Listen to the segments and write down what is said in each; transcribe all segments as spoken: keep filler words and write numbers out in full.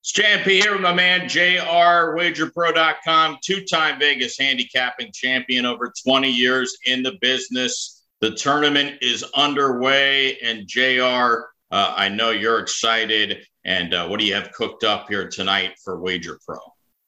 It's J M P here with my man, J R, wager pro dot com, two-time Vegas handicapping champion, over twenty years in the business. The tournament is underway, and J R, uh, I know you're excited. And uh, what do you have cooked up here tonight for Wager Pro?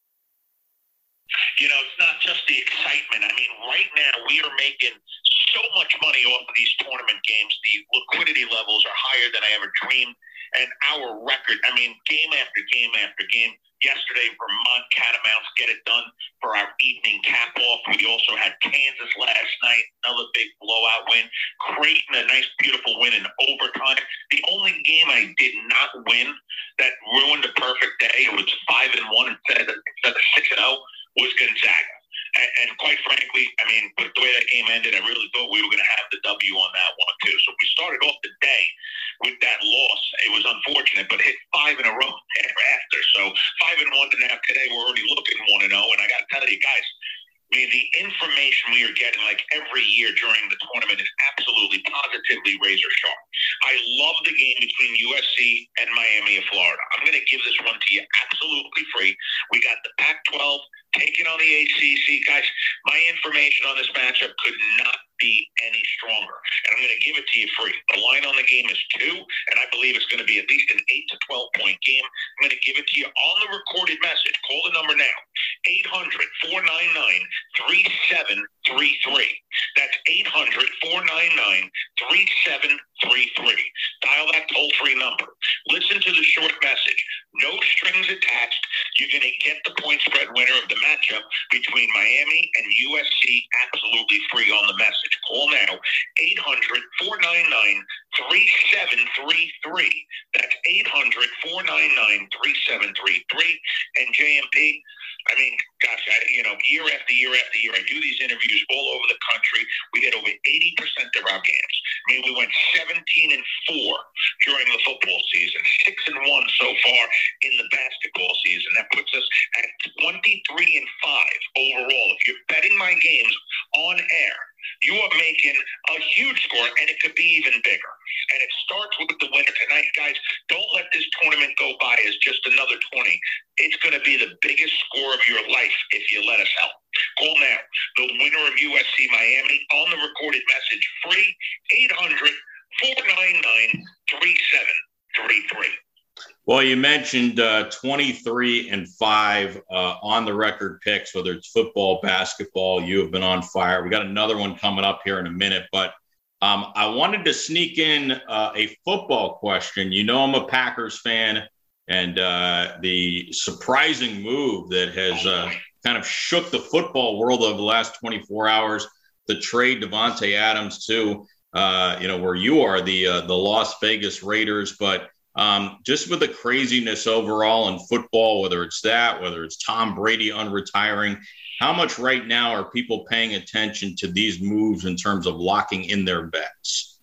You know, it's not just the excitement. I mean, right now we are making so much money off of these tournament games. The liquidity levels are higher than I ever dreamed. And our record, I mean, game after game after game. Yesterday, Vermont Catamounts get it done for our evening cap-off. We also had Kansas last night, another big blowout win. Creighton, a nice, beautiful win in overtime. The only game I did not win that ruined a perfect day, it was five and one instead of, instead of six and oh, was Gonzaga. And, and quite frankly, I mean, with the way that game ended, I really thought we were going to have the W on that one, too. So we started off the day with that loss. It was unfortunate, but hit five in a row after. So five and one, and now today we're already looking one and oh. And I got to tell you guys, I mean, the information we are getting, like every year during the tournament, is absolutely, positively razor sharp. I love the game between U S C and Miami of Florida. I'm going to give this one to you absolutely free. We got the Pac twelve taking on the A C C. Guys, my information on this matchup could not be any stronger. And I'm going to give it to you free. The line on the game is two, and I believe it's going to be at least an eight to twelve point game. I'm going to give it to you on the recorded message. Call the number now, eight hundred, four nine nine, three seven three three. That's eight hundred, four nine nine, three seven three three. Dial that toll-free number. Listen to the short message. No strings attached. You're going to get the point spread winner of the matchup between Miami and U S C absolutely free on the message. Call now, eight hundred, four nine nine, three seven three three. That's eight hundred, four nine nine, three seven three three. And J M P, I mean, gosh, I, you know, year after year after year, I do these interviews all over the country. We get over eighty percent of our games. I mean, we went seventeen and four during the football season, six and one so far in the basketball season. That puts us at twenty-three and five overall. If you're betting my games on air, you are making a huge score, and it could be even bigger. And it starts with the winner tonight, guys. Don't let this tournament go by as just another twenty. It's going to be the biggest score of your life if you let us help. Call now. The winner of U S C Miami on the recorded message, free, eight hundred, four nine nine, three seven three three. Well, you mentioned uh, twenty-three and five uh, on the record picks, whether it's football, basketball. You have been on fire. We got another one coming up here in a minute, but um, I wanted to sneak in uh, a football question. You know, I'm a Packers fan, and uh, the surprising move that has uh, kind of shook the football world over the last twenty-four hours, the trade Davante Adams to, uh, you know, where you are, the uh, the Las Vegas Raiders, but. Um, just with the craziness overall in football, whether it's that, whether it's Tom Brady unretiring, how much right now are people paying attention to these moves in terms of locking in their bets?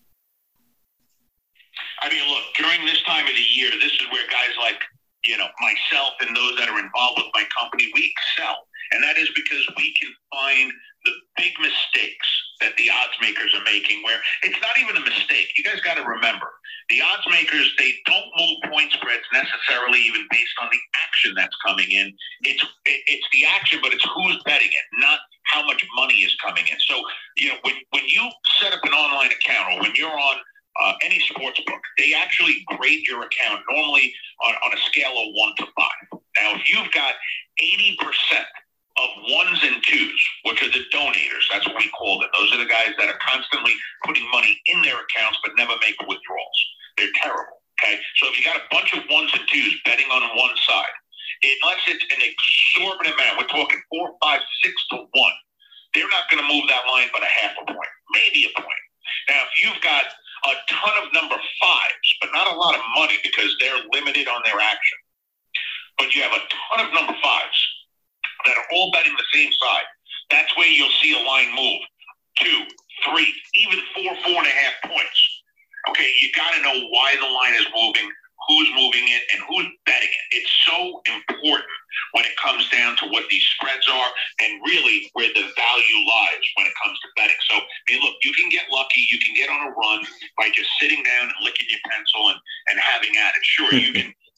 I mean, look, during this time of the year, this is where guys like, you know, myself and those that are involved with my company, we excel. And that is because we can find the big mistakes that the odds makers are making, where it's not even a mistake. You guys got to remember, the odds makers, they don't move point spreads necessarily even based on the action that's coming in. It's it, it's the action, but it's who's betting it, not how much money is coming in. So, you know, when, when you set up an online account, or when you're on uh, any sports book, they actually grade your account normally on, on a scale of one to five. Now, if you've got eighty percent of ones and twos, which are the donators, that's what we call them. Those are the guys that are constantly putting money in their accounts but never make withdrawals. They're terrible, okay? So if you got a bunch of ones and twos betting on one side, unless it's an exorbitant amount, we're talking four, five, six to one, they're not going to move that line but a half a point, maybe a point. Now, if you've got a ton of number fives, but not a lot of money because they're limited on their action, but you have a ton of number fives that are all betting the same side, that's where you'll see a line move. Two, three, even four, four and a half points. Okay, you got to know why the line is moving, who's moving it, and who's betting it. It's so important when it comes down to what these spreads are and really where the value lies when it comes to betting. So, I mean, look, you can get lucky. You can get on a run by just sitting down and licking your pencil and, and having at it. Sure, you can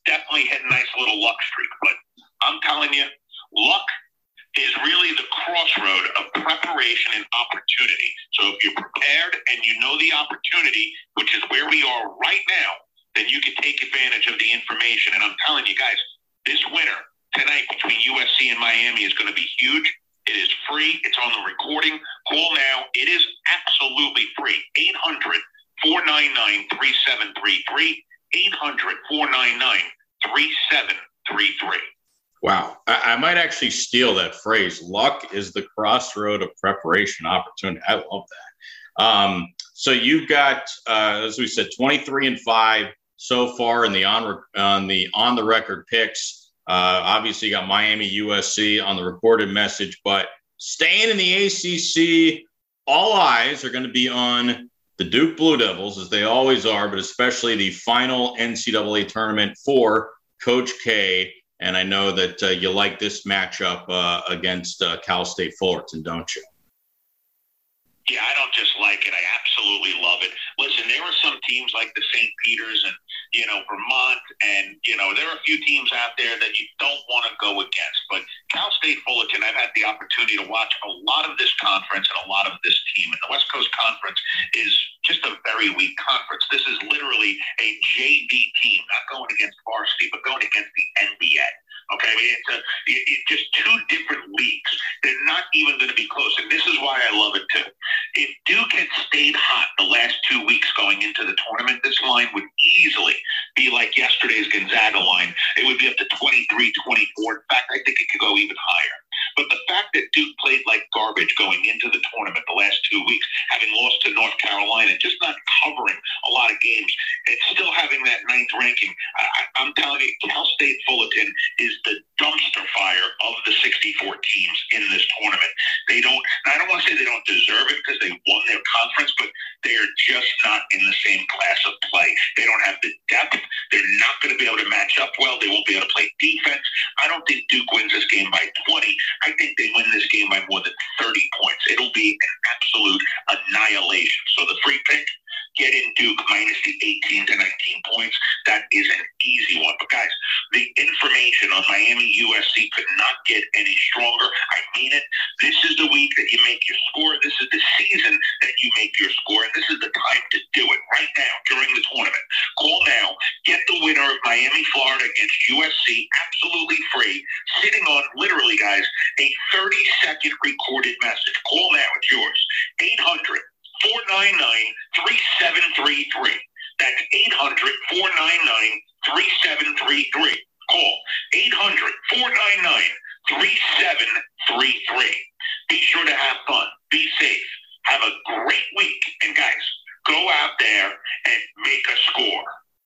definitely hit a nice little luck streak. But I'm telling you, luck is really the crossroad of preparation and opportunity. So if you're prepared and you know the opportunity, which is where we are right now, then you can take advantage of the information. And I'm telling you guys, this winner tonight between U S C and Miami is going to be huge. It is free. It's on the recording. Call now. It is absolutely free. eight hundred, four nine nine, three seven three three. eight hundred, four nine nine, three seven three three. Wow. I, I might actually steal that phrase. Luck is the crossroad of preparation opportunity. I love that. Um, so you've got, uh, as we said, twenty-three and five so far in the on, on the on the record picks. Uh, obviously, you got Miami, U S C on the recorded message, but staying in the A C C, all eyes are going to be on the Duke Blue Devils, as they always are, but especially the final N C double A tournament for Coach K. And I know that uh, you like this matchup uh, against uh, Cal State Fullerton, don't you? Yeah, I don't just like it. I absolutely love it. Listen, there are some teams like the Saint Peters and, you know, Vermont, and, you know, there are a few teams out there that you don't want to go against. But Cal State Fullerton, I've had the opportunity to watch a lot of this conference and a lot of this team. And the West Coast Conference is just a very weak conference. This is literally a J V team, not going against varsity, but going against the N B A. Okay, I mean, it's, a, it, it's just two different leagues. They're not even going to be close, and this is why I love it too. If Duke had stayed hot the last two weeks going into the tournament, this line would easily be like yesterday's Gonzaga line. It would be up to twenty-three, twenty-four. In fact, I think it could go even higher. But the fact that Duke played like garbage going into the tournament the last two weeks, having lost to North Carolina, just not covering a lot of games, and still having that ninth ranking, I, I'm telling you, Cal State Fullerton is the dumpster fire of the sixty-four teams in this tournament. They don't, I don't want to say they don't deserve it because they won their conference, but they are just not in the same class of play. They don't have the depth. They're not going to be able to match up well. They won't be able to play defense. I don't think Duke wins this game by twenty. I think they win this game by more than thirty points. It'll be an absolute annihilation. So the free pick, get in Duke minus the eighteen to nineteen points. That is an easy one. But guys, the information on Miami U S C could not get any stronger. I mean it. This is the week that you make your score. This is the season that you make your score. And this is the time to do it right now during the tournament. Call now. Get the winner of Miami, Florida against U S C absolutely free, sitting on literally, guys, a thirty second recorded message. Call now. It's yours. eight hundred, four nine nine, three seven three three. That's eight hundred, four nine nine, three seven three three. Call eight hundred, four nine nine, three seven three three. Be sure to have fun. Be safe. Have a great week. And guys, go out there and make a score.